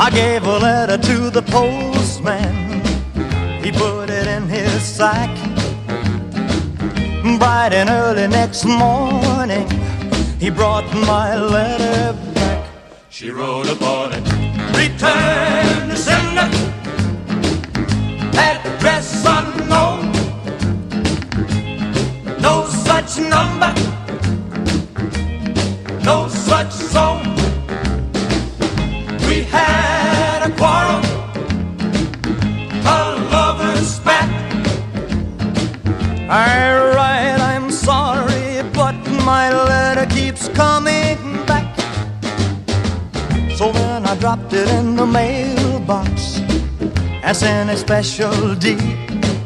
I gave a letter to the postman. He put it in his sack. Bright and early next morning, he brought my letter back. She wrote upon it, Return to sender, address unknown, no such number, no such zone. We had a quarrel, a lover's spat. I write, I'm sorry, but my letter keeps coming back. So then I dropped it in the mailbox and sent a special deed.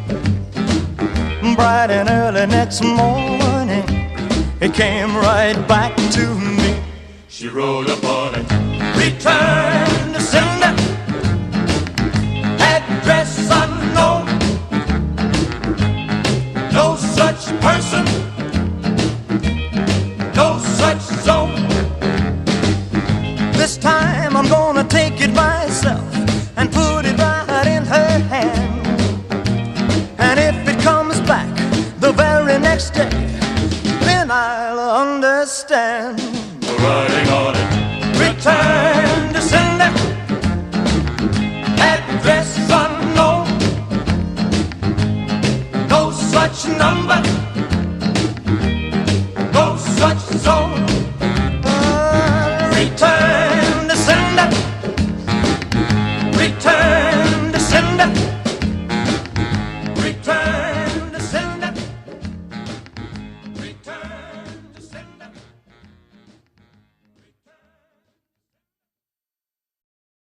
Bright and early next morning, it came right back to me. she wrote upon it, Return to sender, address unknown, no such person, no such zone. This time I'm gonna take it myself and put it right in her hand. And if it comes back the very next day, then I'll understand. writing on it, Return to sender, address unknown, no such number,